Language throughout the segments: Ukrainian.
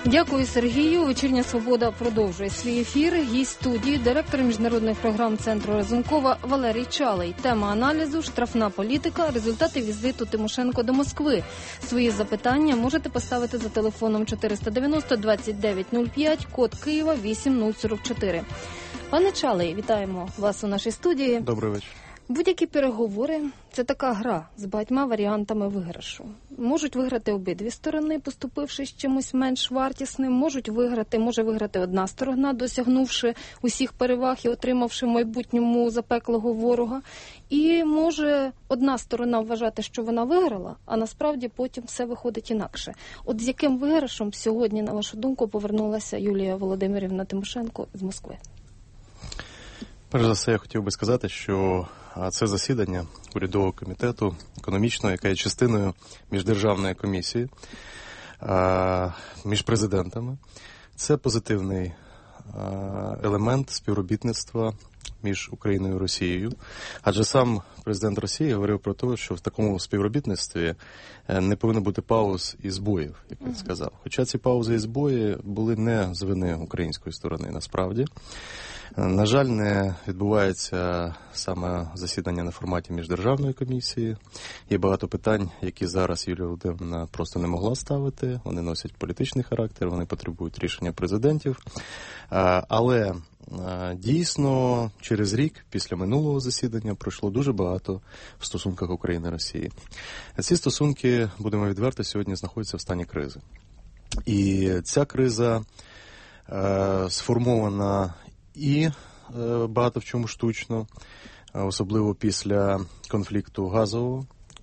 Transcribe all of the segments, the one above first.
Дякую, Сергію. Вечірня Свобода продовжує свій ефір. Гість студії, директор міжнародних програм Центру Разумкова Валерій Чалий. Тема аналізу – штрафна політика, результати візиту Тимошенко до Москви. Свої запитання можете поставити за телефоном 490-2905, код Києва 8044. Пане Чалий, вітаємо вас у нашій студії. Добрий вечір. Будь-які переговори – це така гра з багатьма варіантами виграшу. Можуть виграти обидві сторони, поступившись чимось менш вартісним. Може виграти одна сторона, досягнувши усіх переваг і отримавши в майбутньому запеклого ворога. І може одна сторона вважати, що вона виграла, а насправді потім все виходить інакше. От з яким виграшем сьогодні, на вашу думку, повернулася Юлія Володимирівна Тимошенко з Москви? Перш за все, я хотів би сказати, що це засідання урядового комітету економічного, яке є частиною міждержавної комісії між президентами. Це позитивний елемент співробітництва між Україною і Росією. Адже сам президент Росії говорив про те, що в такому співробітництві не повинно бути пауз і збоїв, як він сказав. Хоча ці паузи і збої були не з вини української сторони насправді. На жаль, не відбувається саме засідання на форматі міждержавної комісії. Є багато питань, які зараз Юлія Володимирівна просто не могла ставити. Вони носять політичний характер, вони потребують рішення президентів. Але дійсно, через рік після минулого засідання пройшло дуже багато в стосунках України і Росії. Ці стосунки, будемо відверто, сьогодні знаходяться в стані кризи. І ця криза сформована і багато в чому штучно, особливо після конфлікту газового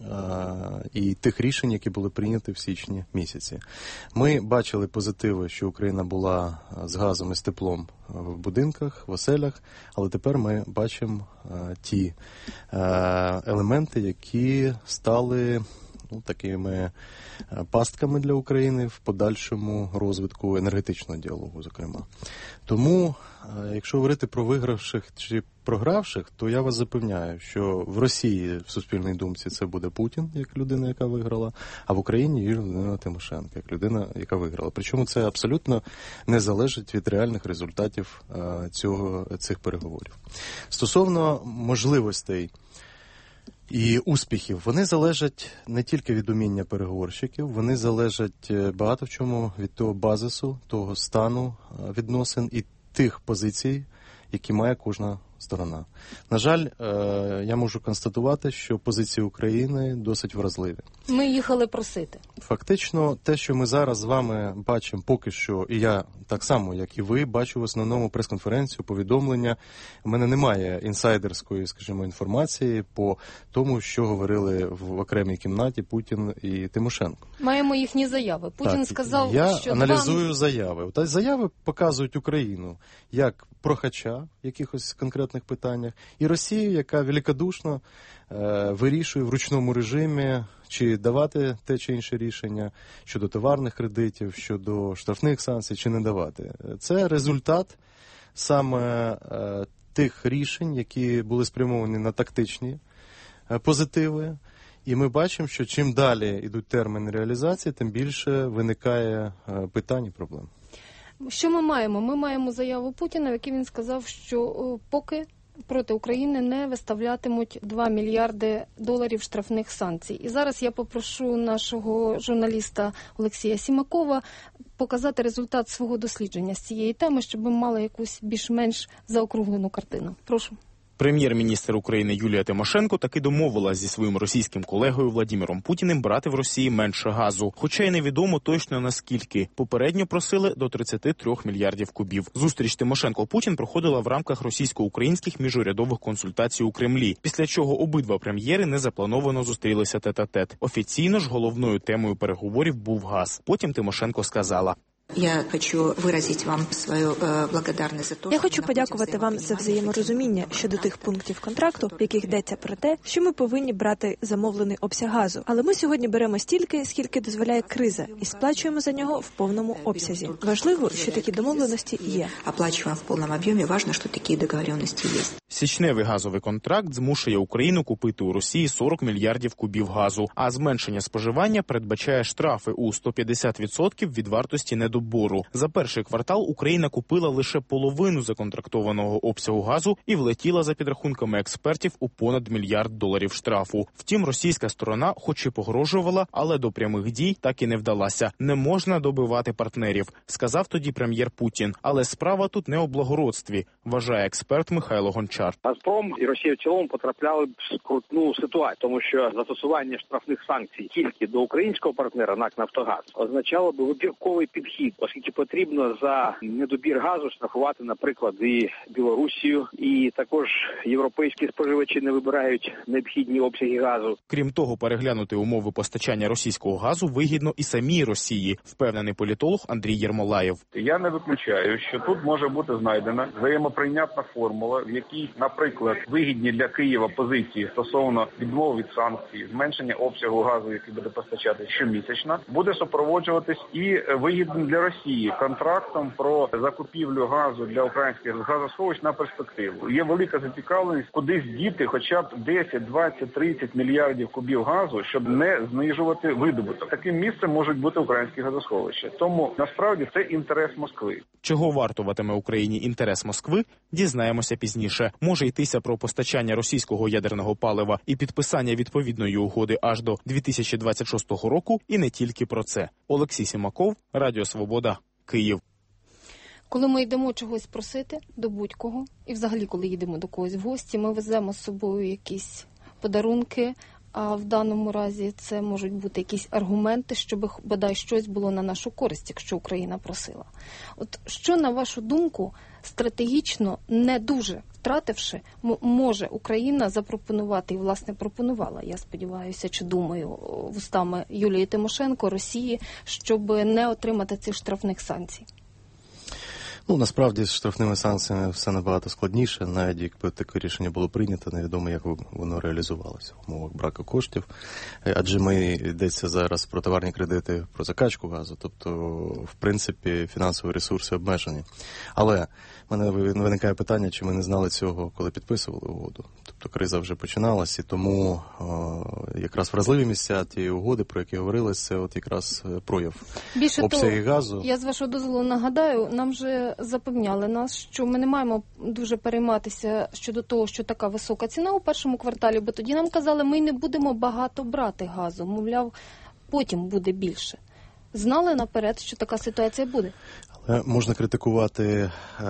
і тих рішень, які були прийняті в січні місяці. Ми бачили позитиви, що Україна була з газом і з теплом в будинках, в оселях, але тепер ми бачимо ті елементи, які стали такими пастками для України в подальшому розвитку енергетичного діалогу, зокрема. Тому, якщо говорити про вигравших чи програвших, то я вас запевняю, що в Росії в суспільній думці це буде Путін, як людина, яка виграла, а в Україні Юлія Володимирівна Тимошенко, як людина, яка виграла. Причому це абсолютно не залежить від реальних результатів цих переговорів. Стосовно можливостей і успіхів, вони залежать не тільки від уміння переговорщиків, вони залежать багато в чому від того базису, того стану відносин і тих позицій, які має кожна сторона. На жаль, я можу констатувати, що позиції України досить вразливі. Ми їхали просити. Фактично, те, що ми зараз з вами бачимо поки що, і я так само, як і ви, бачу в основному прес-конференцію, повідомлення. У мене немає інсайдерської, скажімо, інформації по тому, що говорили в окремій кімнаті Путін і Тимошенко. Маємо їхні заяви. Путін сказав, я що... Я аналізую заяви. Та заяви показують Україну як прохача в якихось конкретних питаннях, і Росію, яка великодушно вирішує в ручному режимі, чи давати те чи інше рішення щодо товарних кредитів, щодо штрафних санкцій, чи не давати. Це результат саме тих рішень, які були спрямовані на тактичні позитиви. І ми бачимо, що чим далі йдуть терміни реалізації, тим більше виникає питань і проблем. Що ми маємо? Ми маємо заяву Путіна, в якій він сказав, що поки проти України не виставлятимуть 2 мільярди доларів штрафних санкцій. І зараз я попрошу нашого журналіста Олексія Сімакова показати результат свого дослідження з цієї теми, щоб ми мали якусь більш-менш заокруглену картину. Прошу. Прем'єр-міністр України Юлія Тимошенко таки домовилась зі своїм російським колегою Владимиром Путіним брати в Росії менше газу. Хоча й невідомо точно наскільки. Попередньо просили до 33 мільярдів кубів. Зустріч Тимошенко-Путін проходила в рамках російсько-українських міжурядових консультацій у Кремлі, після чого обидва прем'єри незаплановано зустрілися тет-а-тет. Офіційно ж головною темою переговорів був газ. Потім Тимошенко сказала: Я хочу подякувати вам за взаєморозуміння щодо тих пунктів контракту, в яких йдеться про те, що ми повинні брати замовлений обсяг газу. Але ми сьогодні беремо стільки, скільки дозволяє криза, і сплачуємо за нього в повному обсязі. Важливо, що такі домовленості є. Оплачуємо в повному об'ємі, важливо, що такі домовленості є. Січневий газовий контракт змушує Україну купити у Росії 40 мільярдів кубів газу, а зменшення споживання передбачає штрафи у 150% від вартості недоїзду. недобору. За перший квартал Україна купила лише половину законтрактованого обсягу газу і влетіла, за підрахунками експертів, у понад $1 мільярд штрафу. Втім, російська сторона хоч і погрожувала, але до прямих дій так і не вдалася. Не можна добивати партнерів, сказав тоді прем'єр Путін. Але справа тут не у благородстві, вважає експерт Михайло Гончар. Газпром і Росія в цілому потрапляли в скрутну ситуацію, тому що застосування штрафних санкцій тільки до українського партнера НАК «Нафтогаз» означало б вибірковий підхід, оскільки потрібно за недобір газу штрафувати, наприклад, і Білорусію, і також європейські споживачі не вибирають необхідні обсяги газу. Крім того, переглянути умови постачання російського газу вигідно і самій Росії, впевнений політолог Андрій Єрмолаєв. Я не виключаю, що тут може бути знайдена взаємоприйнятна формула, в якій, наприклад, вигідні для Києва позиції стосовно відмови від санкцій, зменшення обсягу газу, який буде постачати щомісячно, буде супроводжуватись і вигідним для Росії контрактом про закупівлю газу для українських газосховищ на перспективу. Є велика зацікавленість кудись діти хоча б 10, 20, 30 мільярдів кубів газу, щоб не знижувати видобуток. Таким місцем можуть бути українські газосховища. Тому, насправді, це інтерес Москви. Чого вартуватиме Україні інтерес Москви, дізнаємося пізніше. Може йтися про постачання російського ядерного палива і підписання відповідної угоди аж до 2026 року, і не тільки про це. Олексій Сімаков, Радіо Свобода, Київ. Коли ми йдемо чогось просити до будь-кого, і взагалі, коли їдемо до когось в гості, ми веземо з собою якісь подарунки, а в даному разі це можуть бути якісь аргументи, щоб бодай щось було на нашу користь, якщо Україна просила. От що, на вашу думку, стратегічно, не дуже втративши, може Україна запропонувати, і, власне, пропонувала, я сподіваюся, чи думаю, вустами Юлії Тимошенко, Росії, щоб не отримати цих штрафних санкцій? Насправді, з штрафними санкціями все набагато складніше. Навіть якби таке рішення було прийнято, невідомо, як воно реалізувалося в умовах браку коштів. Адже йдеться зараз про товарні кредити, про закачку газу. Тобто, в принципі, фінансові ресурси обмежені. Але в мене виникає питання, чи ми не знали цього, коли підписували угоду. Тобто, криза вже починалась, і тому якраз вразливі місця тієї угоди, про які говорилось, це от якраз прояв обсяги газу. Я з вашого дозволу нагадаю, нам же запевняли нас, що ми не маємо дуже перейматися щодо того, що така висока ціна у першому кварталі, бо тоді нам казали, ми не будемо багато брати газу, мовляв, потім буде більше. Знали наперед, що така ситуація буде? Можна критикувати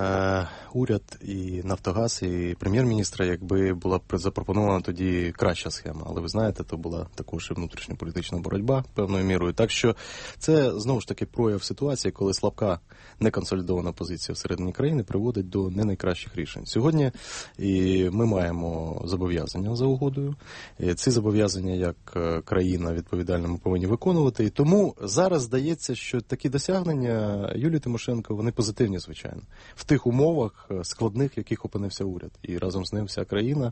уряд і «Нафтогаз», і прем'єр-міністра, якби була запропонована тоді краща схема. Але ви знаєте, то була також і внутрішньополітична боротьба певною мірою. Так що це, знову ж таки, прояв ситуації, коли слабка, неконсолідована позиція всередині країни приводить до не найкращих рішень. Сьогодні ми маємо зобов'язання за угодою. Ці зобов'язання, як країна відповідальна, ми повинні виконувати. І тому зараз здається, що такі досягнення Юлії Тимошенко, вони позитивні, звичайно. В тих умовах складних, в яких опинився уряд. І разом з ним вся країна.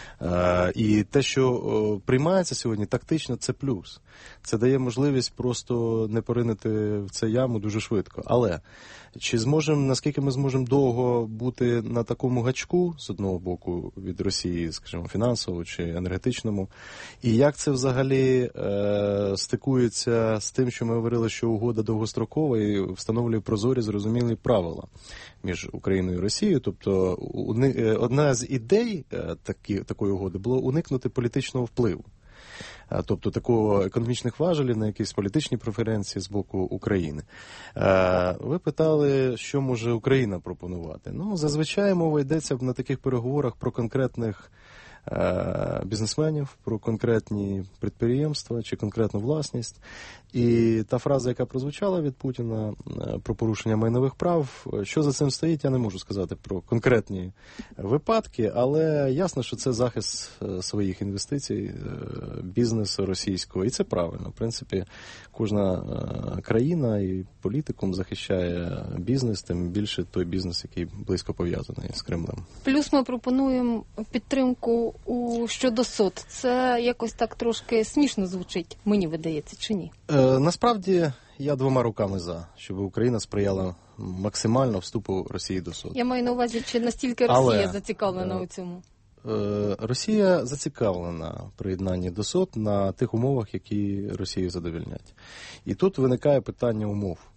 І те, що приймається сьогодні тактично, це плюс. Це дає можливість просто не поринути в цю яму дуже швидко. Але наскільки ми зможемо довго бути на такому гачку, з одного боку, від Росії, скажімо, фінансово чи енергетичному, і як це взагалі стикується з тим, що ми говорили, що угода довгострокова і встановлює прозорі, зрозумілі правила між Україною і Росією. Тобто одна з ідей такої угоди було уникнути політичного впливу. Тобто такого економічних важелів на якісь політичні преференції з боку України. Ви питали, що може Україна пропонувати. Зазвичай мова йдеться на таких переговорах про конкретних бізнесменів, про конкретні підприємства чи конкретну власність. І та фраза, яка прозвучала від Путіна про порушення майнових прав, що за цим стоїть, я не можу сказати про конкретні випадки, але ясно, що це захист своїх інвестицій, бізнесу російського, і це правильно. В принципі, кожна країна і політикум захищає бізнес, тим більше той бізнес, який близько пов'язаний з Кремлем. Плюс ми пропонуємо підтримку щодо СОТ. Це якось так трошки смішно звучить, мені видається, чи ні? Насправді, я 2 руками за, щоб Україна сприяла максимально вступу Росії до СОТ. Я маю на увазі, чи настільки Росія зацікавлена у цьому? Росія зацікавлена в приєднанні до СОТ на тих умовах, які Росію задовольнять. І тут виникає питання умов.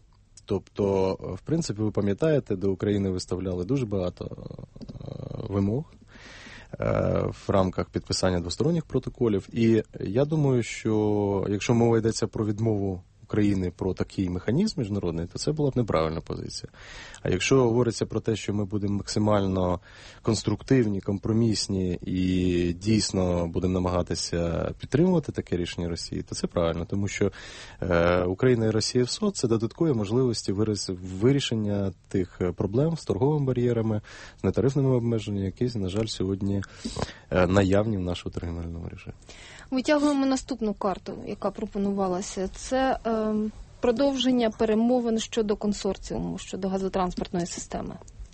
Тобто, в принципі, ви пам'ятаєте, до України виставляли дуже багато вимог в рамках підписання двосторонніх протоколів. І я думаю, що якщо мова йдеться про відмову України про такий механізм міжнародний, то це була б неправильна позиція. А якщо говориться про те, що ми будемо максимально конструктивні, компромісні і дійсно будемо намагатися підтримувати таке рішення Росії, то це правильно, тому що Україна і Росія в СОТ – це додаткові можливості вирішення тих проблем з торговими бар'єрами, з нетарифними обмеженнями, які, на жаль, сьогодні наявні в нашому торгівельному режимі. Витягуємо наступну карту, яка пропонувалася. Це продовження перемовин щодо консорціуму, щодо газотранспортної системи.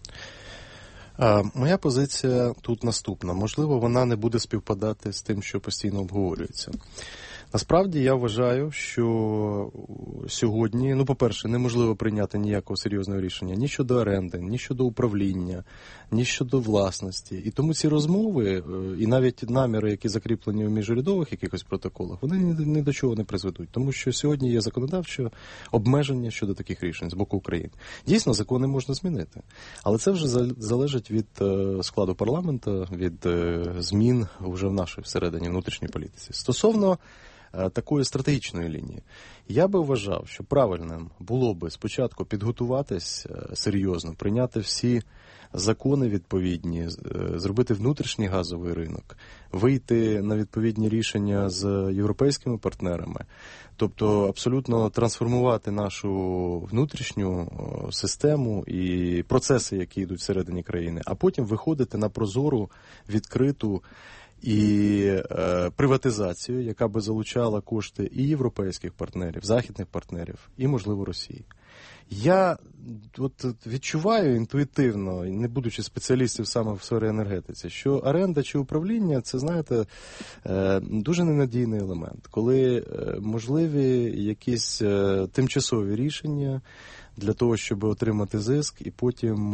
Моя позиція тут наступна. Можливо, вона не буде співпадати з тим, що постійно обговорюється. Насправді, я вважаю, що сьогодні, по-перше, неможливо прийняти ніякого серйозного рішення ні щодо оренди, ні щодо управління, ні щодо власності. І тому ці розмови, і навіть наміри, які закріплені у міжурядових якихось протоколах, вони ні до чого не призведуть. Тому що сьогодні є законодавче обмеження щодо таких рішень з боку України. Дійсно, закони можна змінити. Але це вже залежить від складу парламенту, від змін вже в нашій всередині внутрішній політиці. Стосовно такої стратегічної лінії. Я би вважав, що правильним було би спочатку підготуватись серйозно, прийняти всі закони відповідні, зробити внутрішній газовий ринок, вийти на відповідні рішення з європейськими партнерами, тобто абсолютно трансформувати нашу внутрішню систему і процеси, які йдуть всередині країни, а потім виходити на прозору, відкриту і приватизацію, яка би залучала кошти і європейських партнерів, західних партнерів, і, можливо, Росії. Я відчуваю інтуїтивно, не будучи спеціалістом саме в сфері енергетиці, що оренда чи управління – це, знаєте, дуже ненадійний елемент, коли можливі якісь тимчасові рішення для того, щоб отримати зиск, і потім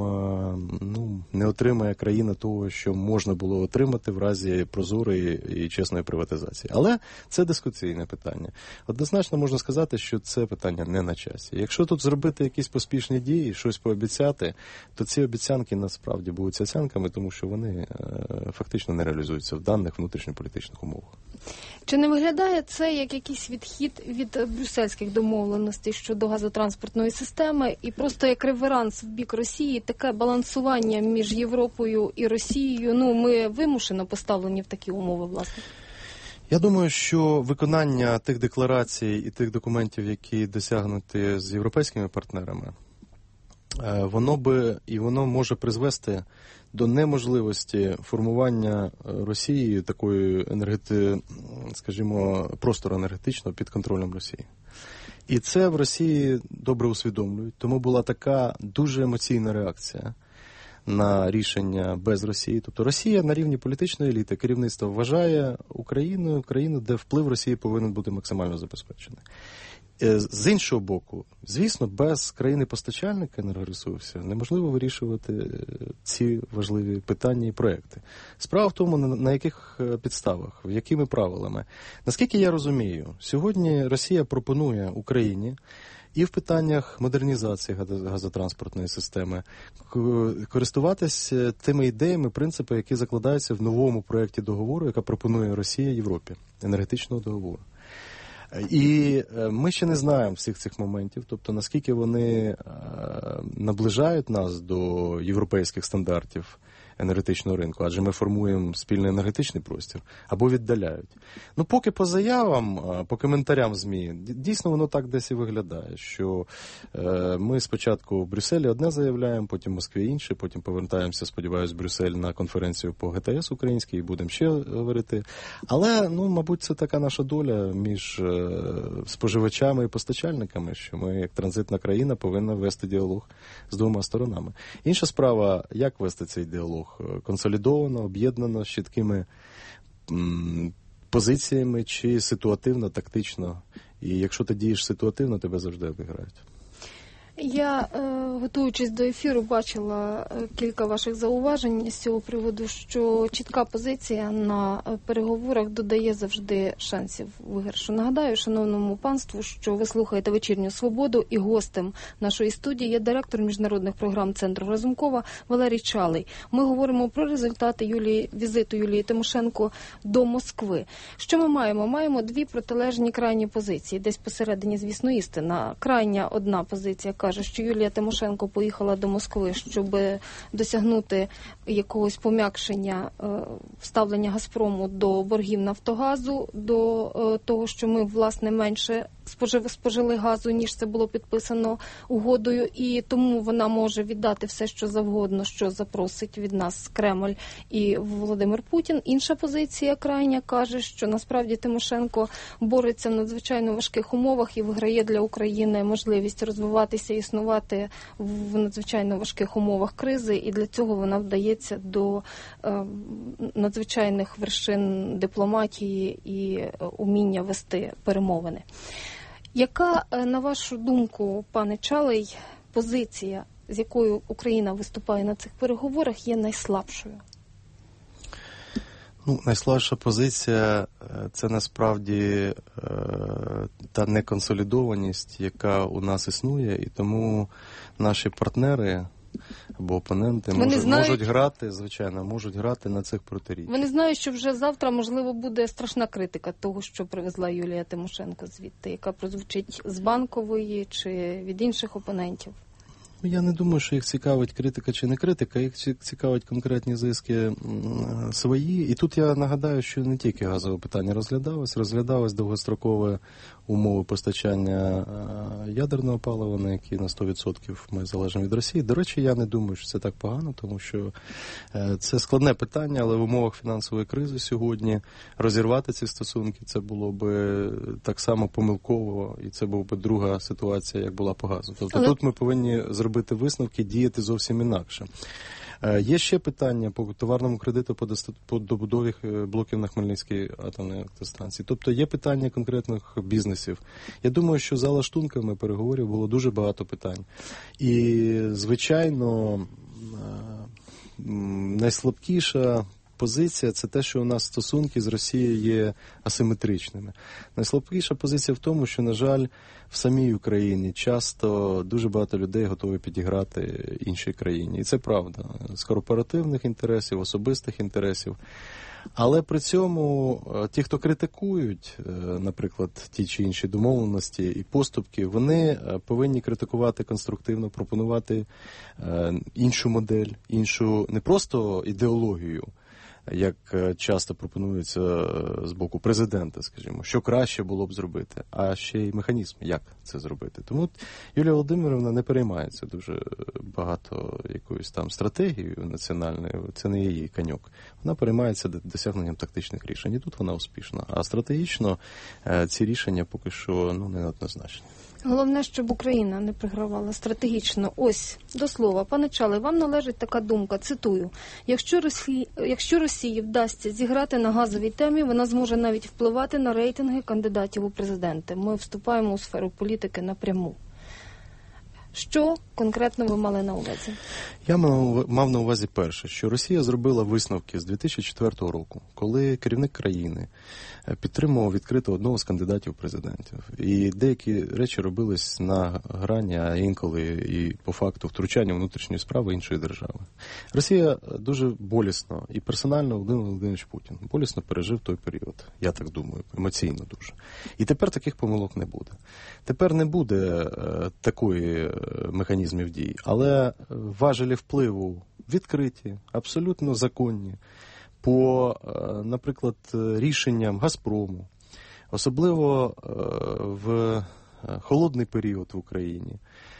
не отримає країна того, що можна було отримати в разі прозорої і чесної приватизації. Але це дискусійне питання. Однозначно можна сказати, що це питання не на часі. Якщо тут зробити якісь поспішні дії, щось пообіцяти, то ці обіцянки насправді будуть обіцянками, тому що вони фактично не реалізуються в даних внутрішньополітичних умовах. Чи не виглядає це як якийсь відхід від брюссельських домовленостей щодо газотранспортної системи і просто як реверанс в бік Росії, таке балансування між Європою і Росією? Ми вимушено поставлені в такі умови, власне. Я думаю, що виконання тих декларацій і тих документів, які досягнуті з європейськими партнерами, воно може призвести до неможливості формування Росії такої простору енергетичного під контролем Росії. І це в Росії добре усвідомлюють, тому була така дуже емоційна реакція на рішення без Росії. Тобто Росія на рівні політичної еліти, керівництва вважає Україну, де вплив Росії повинен бути максимально забезпечений. З іншого боку, звісно, без країни-постачальника енергоресурсів неможливо вирішувати ці важливі питання і проекти. Справа в тому, на яких підставах, якими правилами. Наскільки я розумію, сьогодні Росія пропонує Україні і в питаннях модернізації газотранспортної системи користуватися тими ідеями, принципами, які закладаються в новому проєкті договору, яка пропонує Росія Європі, енергетичного договору. І ми ще не знаємо всіх цих моментів, тобто наскільки вони наближають нас до європейських стандартів енергетичного ринку, адже ми формуємо спільний енергетичний простір, або віддаляють. Поки по заявам, по коментарям ЗМІ, дійсно воно так десь і виглядає, що ми спочатку в Брюсселі одне заявляємо, потім в Москві інше, потім повертаємося, сподіваюся, в Брюссель на конференцію по ГТС українській і будемо ще говорити. Але, мабуть, це така наша доля між споживачами і постачальниками, що ми, як транзитна країна, повинна вести діалог з двома сторонами. Інша справа, як вести цей діалог? Консолідовано, об'єднано, з чіткими позиціями чи ситуативно, тактично. І якщо ти дієш ситуативно, тебе завжди обіграють. Я, готуючись до ефіру, бачила кілька ваших зауважень з цього приводу, що чітка позиція на переговорах додає завжди шансів виграшу. Нагадаю шановному панству, що ви слухаєте «Вечірню свободу» і гостем нашої студії є директор міжнародних програм Центру Разумкова Валерій Чалий. Ми говоримо про результати візиту Юлії Тимошенко до Москви. Що ми маємо? Маємо дві протилежні крайні позиції. Десь посередині, звісно, істина. Крайня одна позиція каже, що Юлія Тимошенко поїхала до Москви, щоб досягнути якогось пом'якшення ставлення «Газпрому» до боргів «Нафтогазу», до того, що ми, власне, менше спожили газу, ніж це було підписано угодою, і тому вона може віддати все, що завгодно, що запросить від нас Кремль і Володимир Путін. Інша позиція крайня каже, що насправді Тимошенко бореться в надзвичайно важких умовах і виграє для України можливість розвиватися і існувати в надзвичайно важких умовах кризи, і для цього вона вдається до надзвичайних вершин дипломатії і уміння вести перемовини. Яка, на вашу думку, пане Чалий, позиція, з якою Україна виступає на цих переговорах, є найслабшою? Найслабша позиція – це насправді та неконсолідованість, яка у нас існує, і тому наші партнери або опоненти можуть грати, звичайно, можуть грати на цих протиріччях. Вони знають, що вже завтра, можливо, буде страшна критика того, що привезла Юлія Тимошенко звідти, яка прозвучить з Банкової чи від інших опонентів. Я не думаю, що їх цікавить критика чи не критика, їх цікавить конкретні зиски свої. І тут я нагадаю, що не тільки газове питання розглядалось довгострокові умови постачання ядерного палива, на які на 100% ми залежимо від Росії. До речі, я не думаю, що це так погано, тому що це складне питання, але в умовах фінансової кризи сьогодні розірвати ці стосунки, це було би так само помилково, і це була би друга ситуація, як була по газу. Тобто тут ми повинні зробити висновки, діяти зовсім інакше. Є ще питання по товарному кредиту по добудові блоків на Хмельницькій атомній електростанції. Тобто є питання конкретних бізнесів. Я думаю, що за лаштунками переговорів було дуже багато питань. І, звичайно, найслабкіша позиція – це те, що у нас стосунки з Росією є асиметричними. Найслабкіша позиція в тому, що, на жаль, в самій Україні часто дуже багато людей готові підіграти іншій країні. І це правда. З корпоративних інтересів, особистих інтересів. Але при цьому ті, хто критикують, наприклад, ті чи інші домовленості і поступки, вони повинні критикувати конструктивно, пропонувати іншу модель, іншу не просто ідеологію, як часто пропонується з боку президента, скажімо, що краще було б зробити, а ще й механізм, як це зробити. Тому Юлія Володимирівна не переймається дуже багато якоюсь там стратегією національною, це не її коньок. Вона переймається досягненням тактичних рішень, і тут вона успішна. А стратегічно ці рішення поки що неоднозначні. Головне, щоб Україна не програвала стратегічно. Ось, до слова, пане Чалий, вам належить така думка, цитую, якщо Росії вдасться зіграти на газовій темі, вона зможе навіть впливати на рейтинги кандидатів у президенти. Ми вступаємо у сферу політики напряму. Що конкретно ви мали на увазі? Я мав на увазі перше, що Росія зробила висновки з 2004 року, коли керівник країни підтримував відкрито одного з кандидатів президентів. І деякі речі робились на грані, а інколи і по факту втручання внутрішньої справи іншої держави. Росія дуже болісно і персонально Володимир Володимирович Путін болісно пережив той період, я так думаю, емоційно дуже. І тепер таких помилок не буде. Тепер не буде такої механізмів дій, але важелі впливу відкриті, абсолютно законні, по, наприклад, рішенням «Газпрому», особливо в холодний період в Україні.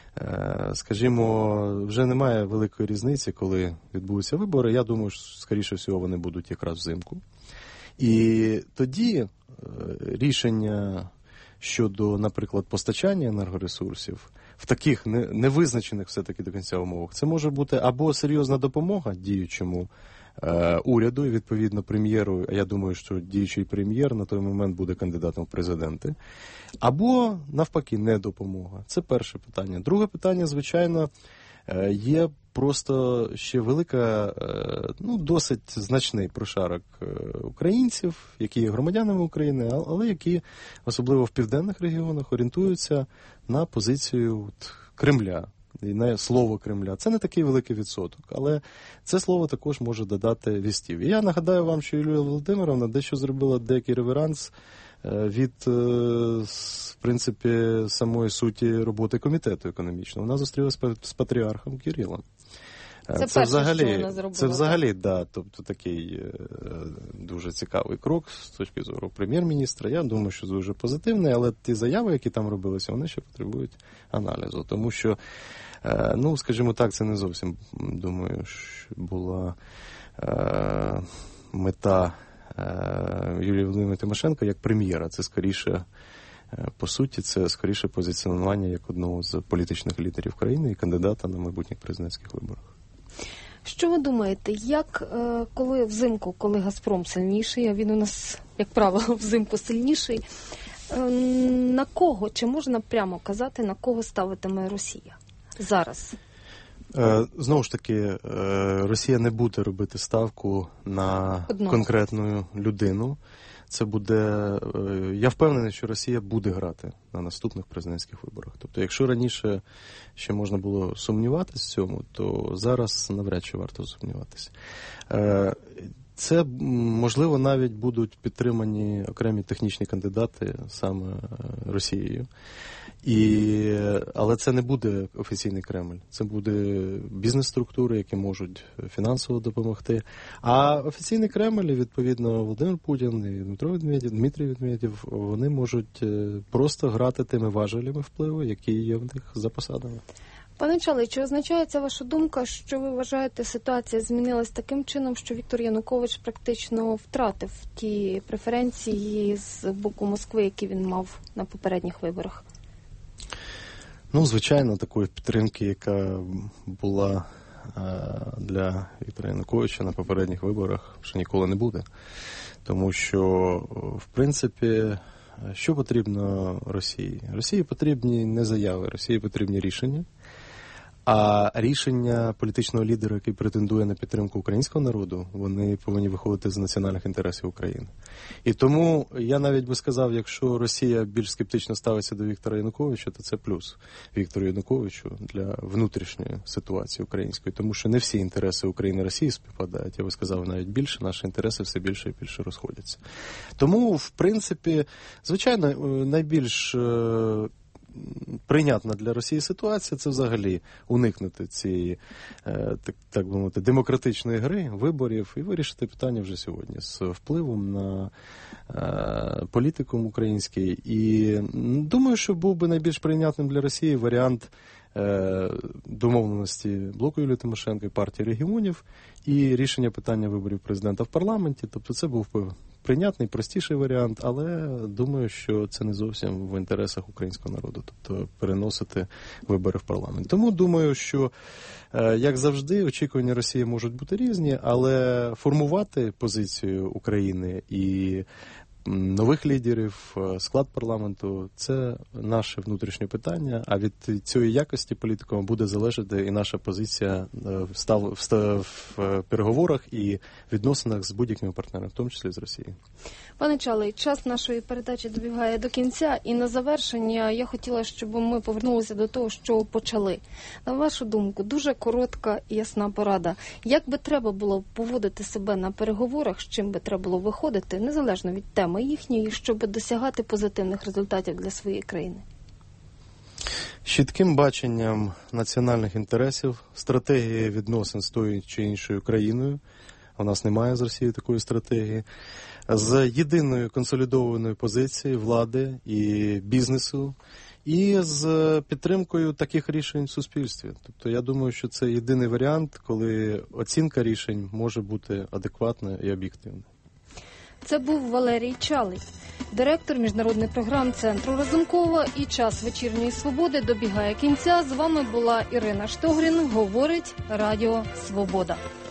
Скажімо, вже немає великої різниці, коли відбудуться вибори. Я думаю, що, скоріше всього, вони будуть якраз взимку. І тоді рішення щодо, наприклад, постачання енергоресурсів в таких невизначених все-таки до кінця умовах, це може бути або серйозна допомога діючому уряду і, відповідно, прем'єру, а я думаю, що діючий прем'єр на той момент буде кандидатом в президенти, або, навпаки, не допомога. Це перше питання. Друге питання, звичайно, є просто ще велика, досить значний прошарок українців, які є громадянами України, але які, особливо в південних регіонах, орієнтуються на позицію Кремля. І на слово Кремля. Це не такий великий відсоток, але це слово також може додати вістів. І я нагадаю вам, що Юлія Володимировна дещо зробила деякий реверанс від, в принципі, самої суті роботи комітету економічного. Вона зустрілася з патріархом Кирилом. Це взагалі, що вона зробила. Це взагалі, да, тобто такий дуже цікавий крок з точки зору прем'єр-міністра. Я думаю, що дуже позитивний, але ті заяви, які там робилися, вони ще потребують аналізу. Тому що, скажімо так, це не зовсім, думаю, що була мета Юлії Володимирівни Тимошенко як прем'єра. Це скоріше, по суті, це скоріше позиціонування як одного з політичних лідерів країни і кандидата на майбутніх президентських виборах. Що ви думаєте, коли взимку, коли «Газпром» сильніший, а він у нас, як правило, взимку сильніший, на кого, чи можна прямо казати, на кого ставитиме Росія зараз? Знову ж таки, Росія не буде робити ставку на конкретну людину. Це буде, я впевнений, що Росія буде грати на наступних президентських виборах. Тобто, якщо раніше ще можна було сумніватися в цьому, то зараз навряд чи варто сумніватися. Це, можливо, навіть будуть підтримані окремі технічні кандидати саме Росією. Але це не буде офіційний Кремль. Це буде бізнес-структури, які можуть фінансово допомогти. А офіційний Кремль, і, відповідно, Володимир Путін і Дмитрій Медведєв, вони можуть просто грати тими важелями впливу, які є в них за посадами. Пане Чалий, чи означає ця ваша думка, що ви вважаєте, ситуація змінилась таким чином, що Віктор Янукович практично втратив ті преференції з боку Москви, які він мав на попередніх виборах? Звичайно, такої підтримки, яка була для Віктора Януковича на попередніх виборах, ще ніколи не буде. Тому що, в принципі, що потрібно Росії? Росії потрібні не заяви, Росії потрібні рішення. А рішення політичного лідера, який претендує на підтримку українського народу, вони повинні виходити з національних інтересів України. І тому я навіть би сказав, якщо Росія більш скептично ставиться до Віктора Януковича, то це плюс Віктору Януковичу для внутрішньої ситуації української. Тому що не всі інтереси України і Росії співпадають. Я би сказав навіть більше, наші інтереси все більше і більше розходяться. Тому, в принципі, звичайно, найбільш прийнятна для Росії ситуація – це взагалі уникнути цієї, так би мовити, демократичної гри, виборів і вирішити питання вже сьогодні з впливом на політикум український. І думаю, що був би найбільш прийнятним для Росії варіант домовленості блоку Юлії Тимошенко і партії регіонів і рішення питання виборів президента в парламенті. Тобто це був би прийнятний, простіший варіант, але думаю, що це не зовсім в інтересах українського народу, тобто переносити вибори в парламент. Тому думаю, що, як завжди, очікування Росії можуть бути різні, але формувати позицію України і нових лідерів, склад парламенту – це наше внутрішнє питання, а від цієї якості політикуму буде залежати і наша позиція в переговорах і відносинах з будь-якими партнерами, в тому числі з Росією. Пане Чалий, час нашої передачі добігає до кінця, і на завершення я хотіла, щоб ми повернулися до того, що почали. На вашу думку, дуже коротка і ясна порада. Як би треба було поводити себе на переговорах, з чим би треба було виходити, незалежно від теми їхньої, щоб досягати позитивних результатів для своєї країни? З чітким баченням національних інтересів, стратегії відносин з тою чи іншою країною, у нас немає з Росією такої стратегії, з єдиною консолідованою позицією влади і бізнесу, і з підтримкою таких рішень в суспільстві. Тобто я думаю, що це єдиний варіант, коли оцінка рішень може бути адекватною і об'єктивною. Це був Валерій Чалий, директор міжнародних програм Центру Разумкова. І час вечірньої свободи добігає кінця. З вами була Ірина Штогрін. Говорить Радіо Свобода.